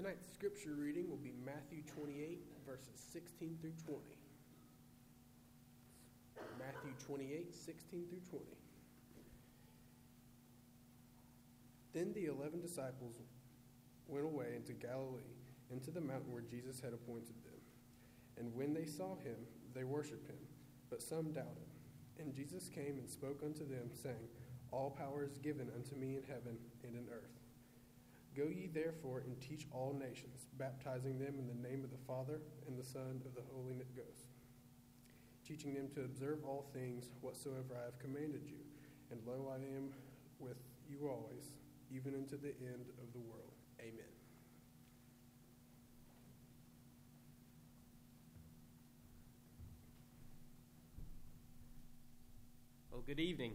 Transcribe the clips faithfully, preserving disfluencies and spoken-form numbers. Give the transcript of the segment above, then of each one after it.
Tonight's scripture reading will be Matthew twenty-eight, verses sixteen through twenty. Matthew twenty-eight, sixteen through twenty. Then the eleven disciples went away into Galilee, into the mountain where Jesus had appointed them. And when they saw him, they worshipped him, but some doubted. And Jesus came and spoke unto them, saying, All power is given unto me in heaven and in earth. Go ye therefore and teach all nations, baptizing them in the name of the Father, and the Son, of the Holy Ghost, teaching them to observe all things whatsoever I have commanded you. And lo, I am with you always, even unto the end of the world. Amen. Well, good evening.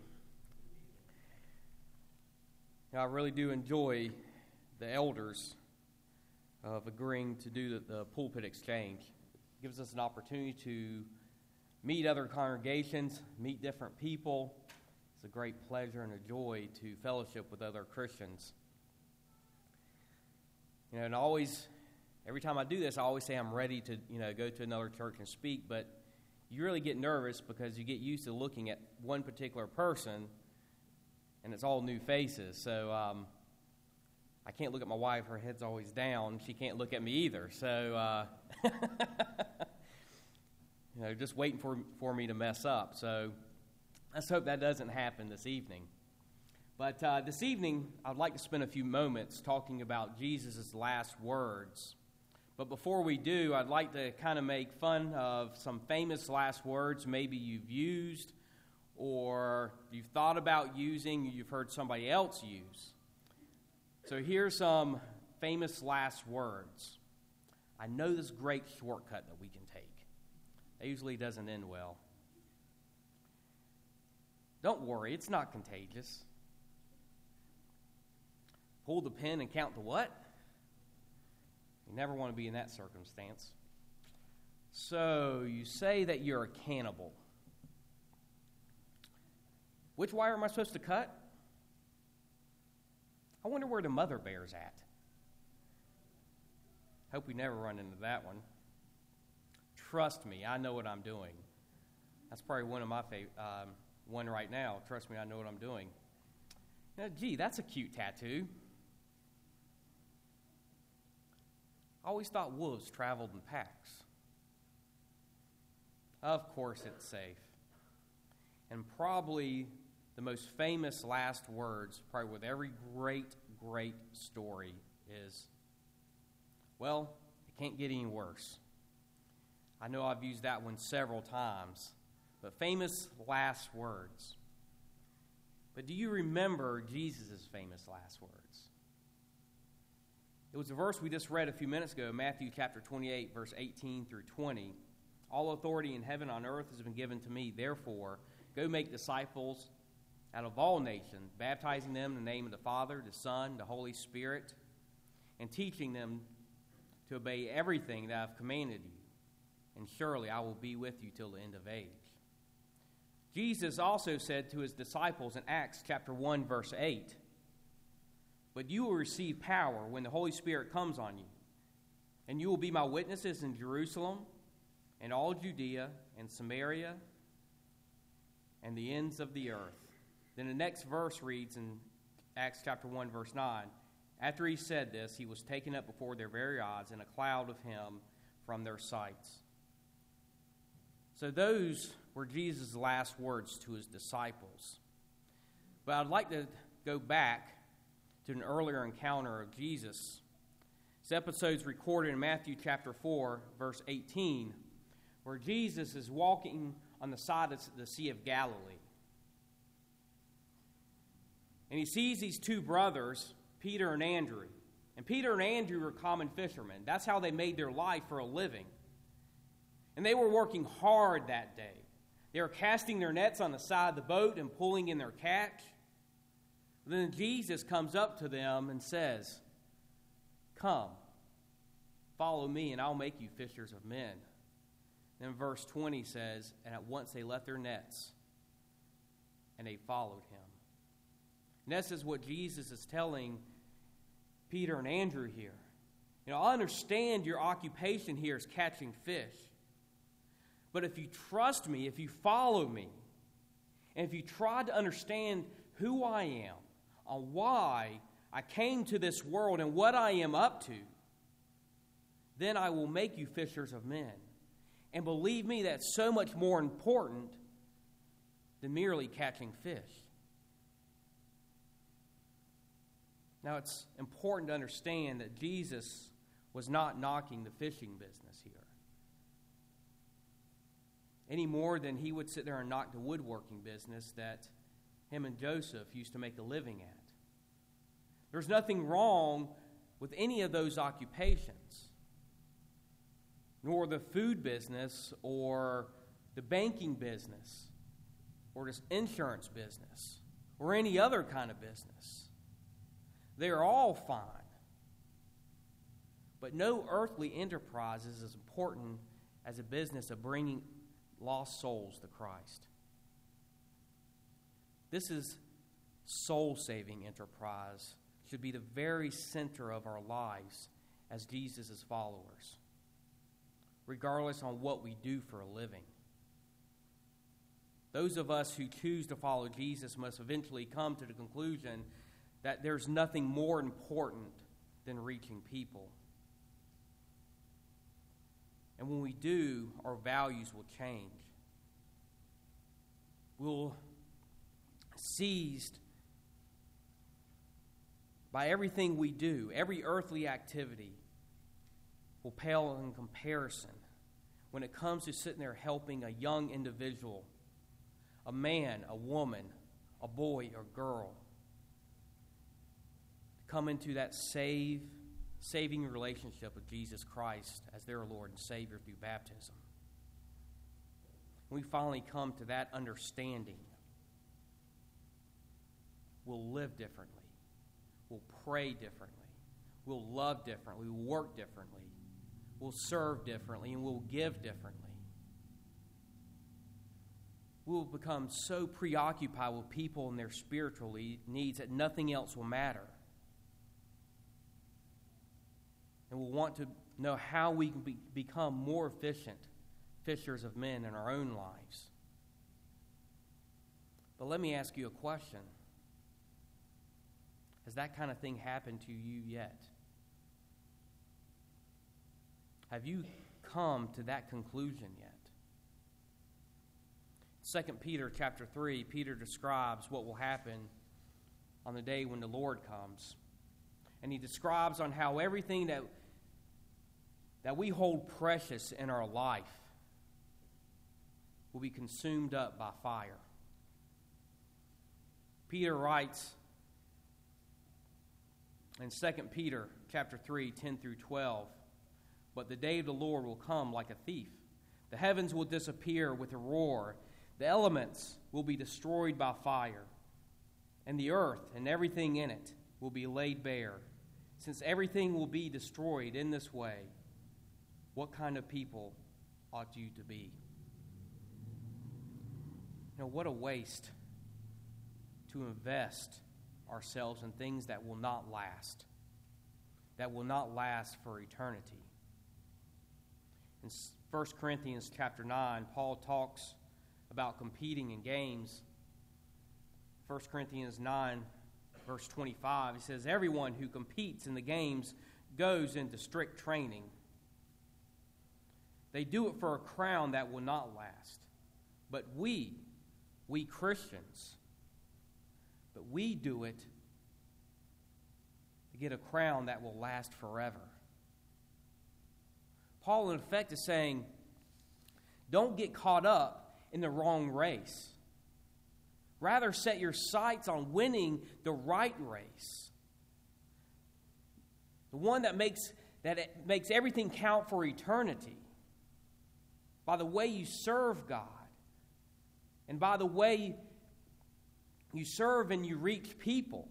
Now, I really do enjoy the elders of agreeing to do the, the pulpit exchange. It gives us an opportunity to meet other congregations, meet different people. It's a great pleasure and a joy to fellowship with other Christians. You know, and always, every time I do this, I always say I'm ready to, you know, go to another church and speak, but you really get nervous because you get used to looking at one particular person, and it's all new faces. So um, I can't look at my wife; her head's always down. She can't look at me either. So uh, you know, just waiting for for me to mess up. So let's hope that doesn't happen this evening. But uh, this evening, I'd like to spend a few moments talking about Jesus' last words. But before we do, I'd like to kind of make fun of some famous last words maybe you've used or you've thought about using, or you've heard somebody else use. So here's some famous last words. I know this great shortcut that we can take. It usually doesn't end well. Don't worry, it's not contagious. Hold the pen and count to what? You never want to be in that circumstance. So you say that you're a cannibal. Which wire am I supposed to cut? I wonder where the mother bear's at. Hope we never run into that one. Trust me, I know what I'm doing. That's probably one of my favorite, um, one right now. Trust me, I know what I'm doing. You know, gee, that's a cute tattoo. I always thought wolves traveled in packs. Of course it's safe. And probably the most famous last words, probably with every great, great story, is, well, it can't get any worse. I know I've used that one several times, but famous last words. But do you remember Jesus' famous last words? It was a verse we just read a few minutes ago, Matthew chapter twenty-eight, verse eighteen through twenty. All authority in heaven and on earth has been given to me. Therefore, go make disciples out of all nations, baptizing them in the name of the Father, the Son, the Holy Spirit, and teaching them to obey everything that I've commanded you. And surely I will be with you till the end of age. Jesus also said to his disciples in Acts chapter one, verse eight, But you will receive power when the Holy Spirit comes on you, and you will be my witnesses in Jerusalem and all Judea and Samaria and the ends of the earth. Then the next verse reads in Acts chapter one, verse nine, After he said this, he was taken up before their very eyes, and a cloud of him from their sights. So those were Jesus' last words to his disciples. But I'd like to go back to an earlier encounter of Jesus. This episode's recorded in Matthew chapter four, verse eighteen, where Jesus is walking on the side of the Sea of Galilee. And he sees these two brothers, Peter and Andrew. And Peter and Andrew were common fishermen. That's how they made their life for a living. And they were working hard that day. They were casting their nets on the side of the boat and pulling in their catch. Then Jesus comes up to them and says, Come, follow me, and I'll make you fishers of men. Then verse twenty says, And at once they left their nets, and they followed him. And this is what Jesus is telling Peter and Andrew here. You know, I understand your occupation here is catching fish. But if you trust me, if you follow me, and if you try to understand who I am, on why I came to this world and what I am up to, then I will make you fishers of men. And believe me, that's so much more important than merely catching fish. Now, it's important to understand that Jesus was not knocking the fishing business here, any more than he would sit there and knock the woodworking business that him and Joseph used to make a living at. There's nothing wrong with any of those occupations, nor the food business or the banking business or this insurance business or any other kind of business. They're all fine. But no earthly enterprise is as important as a business of bringing lost souls to Christ. This is soul-saving enterprise, should be the very center of our lives as Jesus' followers, regardless on what we do for a living. Those of us who choose to follow Jesus must eventually come to the conclusion that there's nothing more important than reaching people. And when we do, our values will change. We'll seized by everything we do, every earthly activity will pale in comparison when it comes to sitting there helping a young individual, a man, a woman, a boy or girl, to come into that save, saving relationship with Jesus Christ as their Lord and Savior through baptism. When we finally come to that understanding, we'll live differently. We'll pray differently. We'll love differently. We'll work differently. We'll serve differently, and we'll give differently. We'll become so preoccupied with people and their spiritual needs that nothing else will matter. And we'll want to know how we can be, become more efficient fishers of men in our own lives. But let me ask you a question. Has that kind of thing happened to you yet? Have you come to that conclusion yet? Second Peter chapter three, Peter describes what will happen on the day when the Lord comes. And he describes on how everything that, that we hold precious in our life will be consumed up by fire. Peter writes in Second Peter chapter three, ten through twelve, "But the day of the Lord will come like a thief. The heavens will disappear with a roar. The elements will be destroyed by fire. And the earth and everything in it will be laid bare. Since everything will be destroyed in this way, what kind of people ought you to be?" You know, what a waste to invest ourselves in things that will not last, that will not last for eternity. In First Corinthians chapter nine, Paul talks about competing in games. First Corinthians nine, verse twenty-five, he says, "Everyone who competes in the games goes into strict training. They do it for a crown that will not last. But we, we Christians, but we do it to get a crown that will last forever." Paul, in effect, is saying, don't get caught up in the wrong race. Rather, set your sights on winning the right race. The one that makes, that it makes everything count for eternity. By the way you serve God. And by the way you serve and you reach people.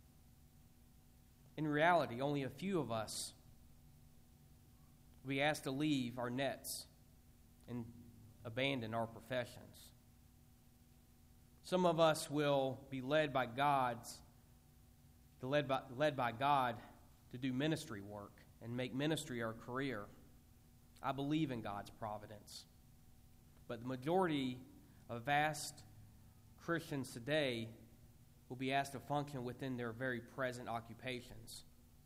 In reality, only a few of us will be asked to leave our nets and abandon our professions. Some of us will be led by God's, led by, led by God to do ministry work and make ministry our career. I believe in God's providence. But the majority of vast Christians today will be asked to function within their very present occupations.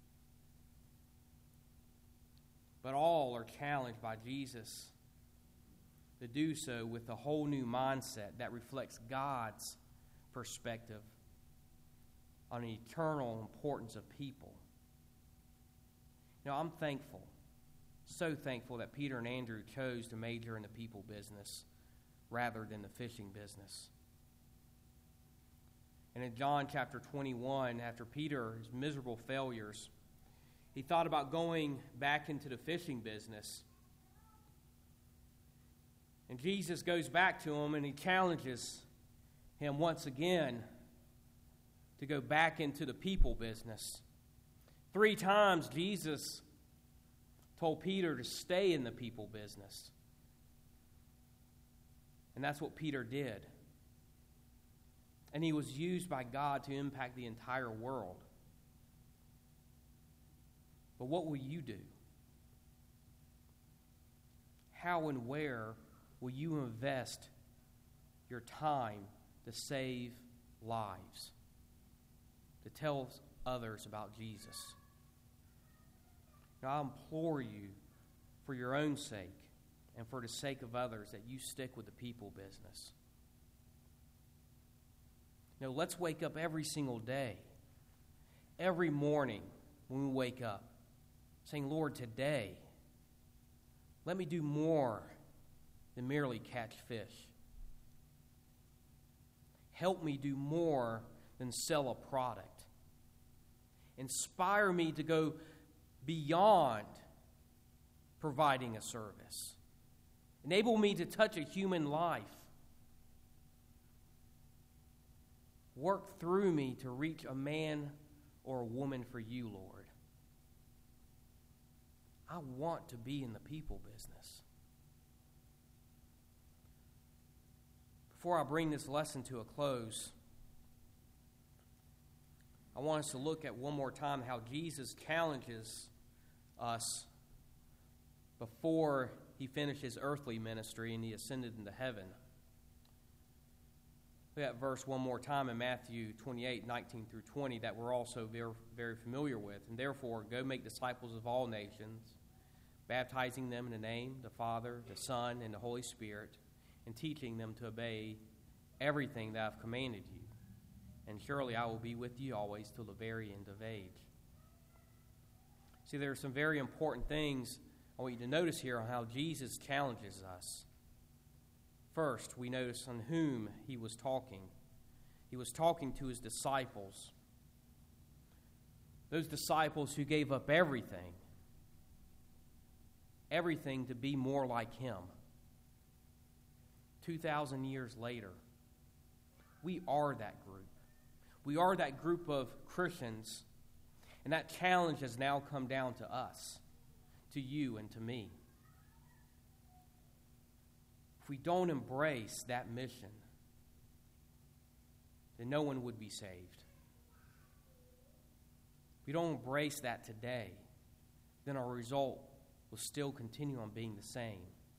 But all are challenged by Jesus to do so with a whole new mindset that reflects God's perspective on the eternal importance of people. Now, I'm thankful, so thankful that Peter and Andrew chose to major in the people business rather than the fishing business. And in John chapter twenty-one, after Peter's miserable failures, he thought about going back into the fishing business. And Jesus goes back to him and he challenges him once again to go back into the people business. Three times Jesus told Peter to stay in the people business. And that's what Peter did. And he was used by God to impact the entire world. But what will you do? How and where will you invest your time to save lives, to tell others about Jesus? Now, I implore you, for your own sake and for the sake of others, that you stick with the people business. You know, let's wake up every single day, every morning when we wake up, saying, Lord, today, let me do more than merely catch fish. Help me do more than sell a product. Inspire me to go beyond providing a service. Enable me to touch a human life. Work through me to reach a man or a woman for you, Lord. I want to be in the people business. Before I bring this lesson to a close, I want us to look at one more time how Jesus challenges us before he finished his earthly ministry and he ascended into heaven. Look at verse one more time in Matthew twenty-eight, nineteen through twenty, that we're also very, very familiar with. And therefore, go make disciples of all nations, baptizing them in the name of the Father, the Son, and the Holy Spirit, and teaching them to obey everything that I've commanded you. And surely I will be with you always till the very end of age. See, there are some very important things I want you to notice here on how Jesus challenges us. First, we notice on whom he was talking. He was talking to his disciples. Those disciples who gave up everything, everything to be more like him. two thousand years later, we are that group. We are that group of Christians, and that challenge has now come down to us, to you and to me. If we don't embrace that mission, then no one would be saved. If we don't embrace that today, then our result will still continue on being the same.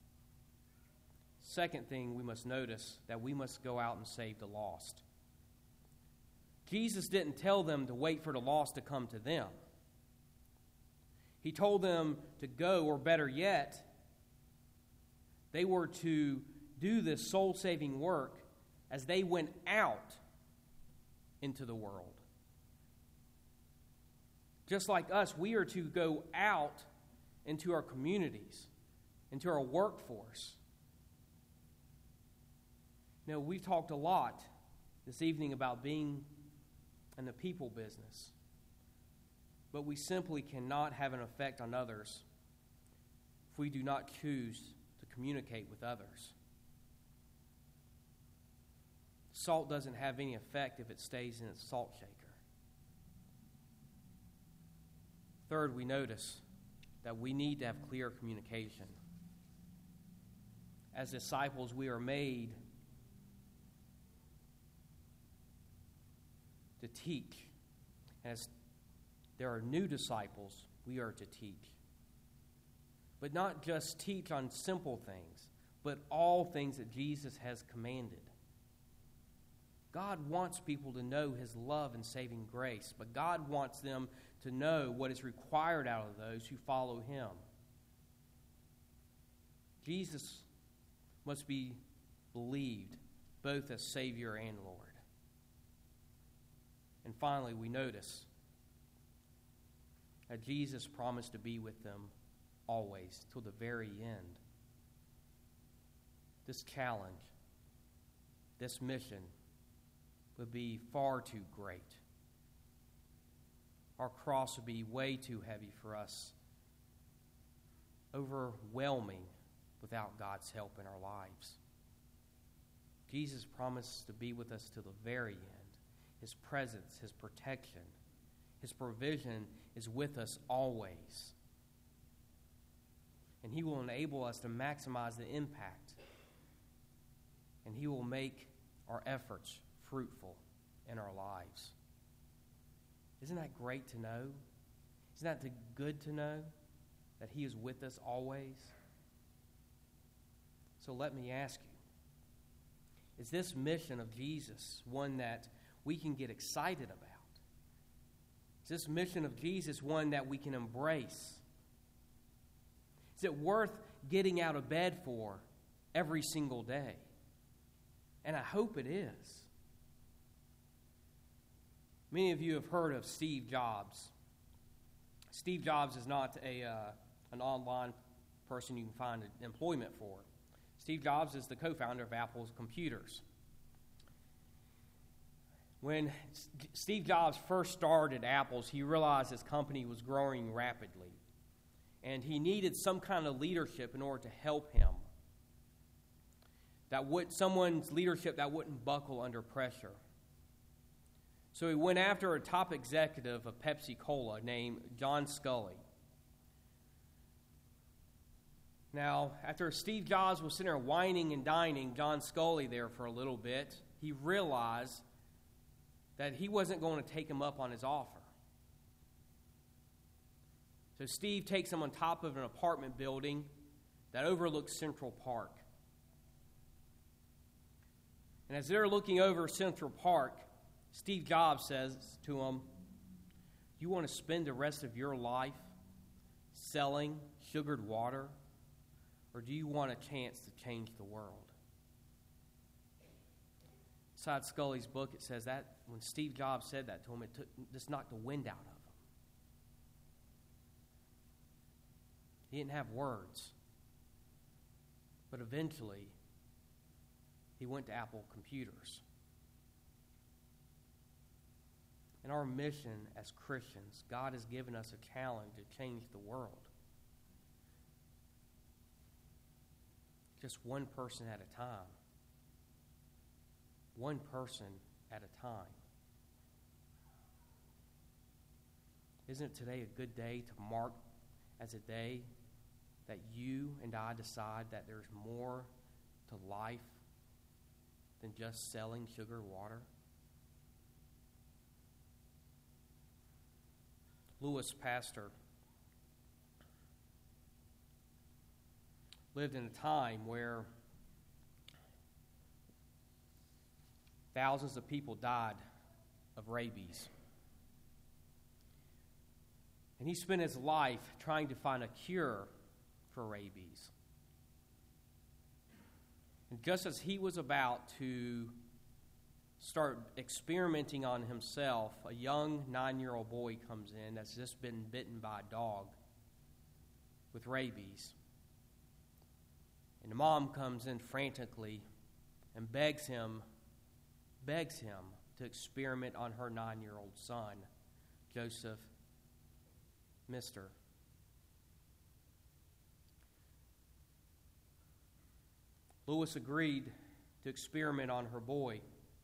Second thing we must notice, that we must go out and save the lost. Jesus didn't tell them to wait for the lost to come to them. He told them to go, or better yet, they were to do this soul-saving work as they went out into the world. Just like us, we are to go out into our communities, into our workforce. You know, we've talked a lot this evening about being in the people business, but we simply cannot have an effect on others if we do not choose to communicate with others. Salt doesn't have any effect if it stays in its salt shaker. Third, we notice that we need to have clear communication. As disciples, we are made to teach. As there are new disciples, we are to teach. But not just teach on simple things, but all things that Jesus has commanded. God wants people to know his love and saving grace, but God wants them to know what is required out of those who follow him. Jesus must be believed both as Savior and Lord. And finally, we notice that Jesus promised to be with them always, till the very end. This challenge, this mission, would be far too great. Our cross would be way too heavy for us, overwhelming without God's help in our lives. Jesus promised to be with us to the very end. His presence, his protection, his provision is with us always. And he will enable us to maximize the impact. And he will make our efforts fruitful in our lives. Isn't that great to know? Isn't that good to know that he is with us always? So let me ask you, is this mission of Jesus one that we can get excited about? Is this mission of Jesus one that we can embrace? Is it worth getting out of bed for every single day? And I hope it is. Many of you have heard of Steve Jobs. Steve Jobs is not a uh, an online person you can find employment for. Steve Jobs is the co-founder of Apple's computers. When S- Steve Jobs first started Apple's, he realized his company was growing rapidly, and he needed some kind of leadership in order to help him. That would someone's leadership that wouldn't buckle under pressure. So he went after a top executive of Pepsi-Cola named John Sculley. Now, after Steve Jobs was sitting there whining and dining John Sculley there for a little bit, he realized that he wasn't going to take him up on his offer. So Steve takes him on top of an apartment building that overlooks Central Park. And as they're looking over Central Park, Steve Jobs says to him, "You want to spend the rest of your life selling sugared water, or do you want a chance to change the world?" Inside Sculley's book, it says that when Steve Jobs said that to him, it took, just knocked the wind out of him. He didn't have words. But eventually, he went to Apple Computers. In our mission as Christians, God has given us a challenge to change the world. Just one person at a time. One person at a time. Isn't today a good day to mark as a day that you and I decide that there's more to life than just selling sugar water? Louis Pasteur lived in a time where thousands of people died of rabies. And he spent his life trying to find a cure for rabies. And just as he was about to start experimenting on himself, a young nine-year-old boy comes in that's just been bitten by a dog with rabies. And the mom comes in frantically and begs him, begs him to experiment on her nine-year-old son, Joseph Mister. Louis agreed to experiment on her boy.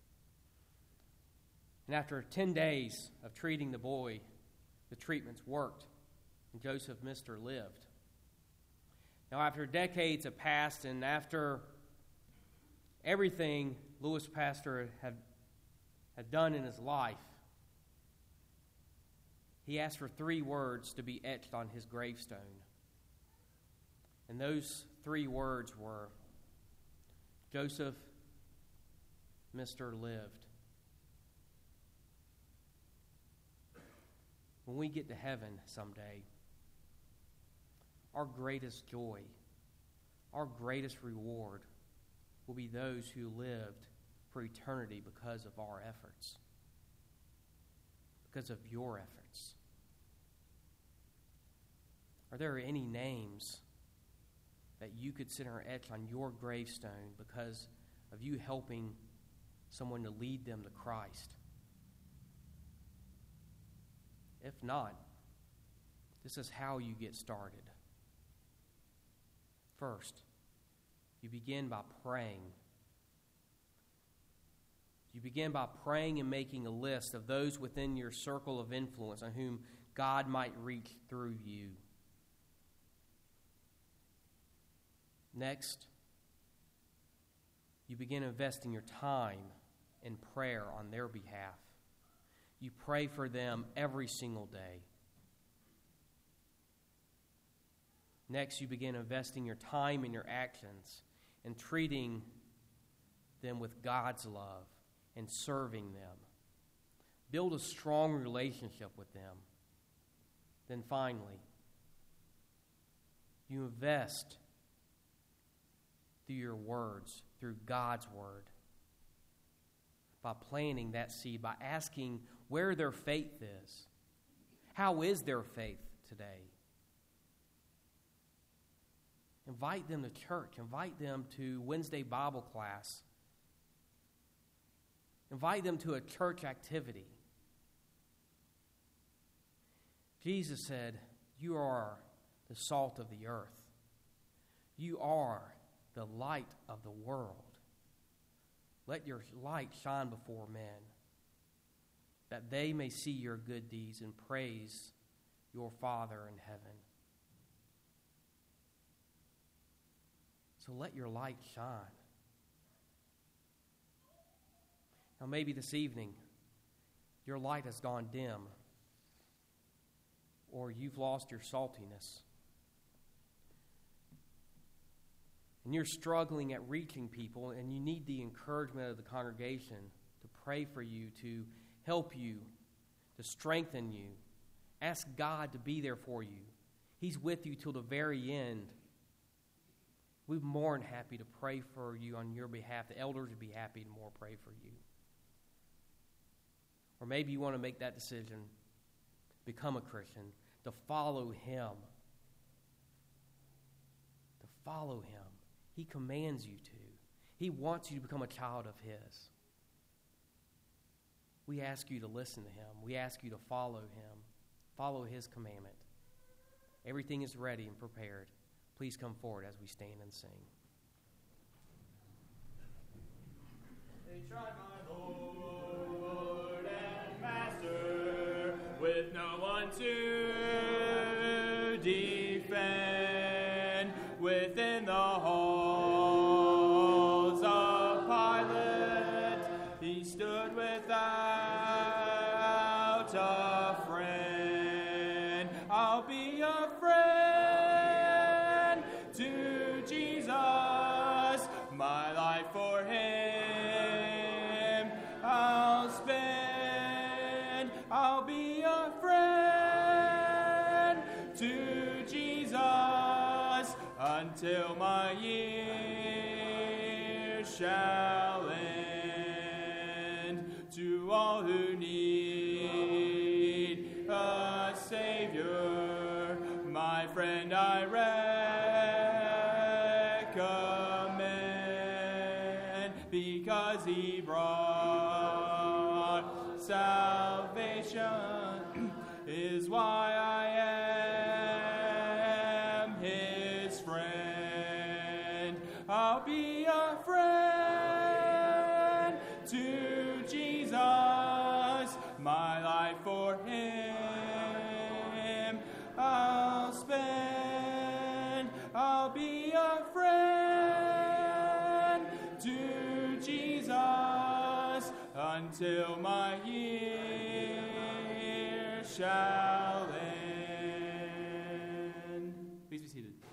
And after ten days of treating the boy, the treatments worked, and Joseph Mister lived. Now, after decades have passed, and after everything Louis Pasteur had, had done in his life, he asked for three words to be etched on his gravestone. And those three words were, Joseph, Mister lived. When we get to heaven someday, our greatest joy, our greatest reward will be those who lived for eternity because of our efforts, because of your efforts. Are there any names that you could sit or etch on your gravestone because of you helping someone to lead them to Christ? If not, this is how you get started. First, you begin by praying. You begin by praying and making a list of those within your circle of influence on whom God might reach through you. Next, you begin investing your time in prayer on their behalf. You pray for them every single day. Next, you begin investing your time and your actions in treating them with God's love and serving them. Build a strong relationship with them. Then finally, you invest through your words, through God's word, by planting that seed, by asking where their faith is. How is their faith today? Invite them to church. Invite them to Wednesday Bible class. Invite them to a church activity. Jesus said, you are the salt of the earth. You are the light of the world. Let your light shine before men, that they may see your good deeds and praise your Father in heaven. So let your light shine. Now maybe this evening your light has gone dim, or you've lost your saltiness, and you're struggling at reaching people, and you need the encouragement of the congregation to pray for you, to help you, to strengthen you. Ask God to be there for you. He's with you till the very end. We're more than happy to pray for you on your behalf. The elders would be happy to more pray for you. Or maybe you want to make that decision, become a Christian, to follow Him. To follow Him. He commands you to. He wants you to become a child of His. We ask you to listen to Him. We ask you to follow Him. Follow His commandment. Everything is ready and prepared. Please come forward as we stand and sing. They tried my Lord and Master with no one to defend within the halls of Pilate. He stood without a friend. I'll be a friend to Jesus, my life for Him I'll spend. I'll be a friend to Jesus until my years shall end. To all who need a Savior, my friend I recommend, because He brought salvation, is why I am His friend. I'll be a friend to Jesus, my life for Him I'll spend. I'll be a friend to Jesus until my years shall end. Please be seated.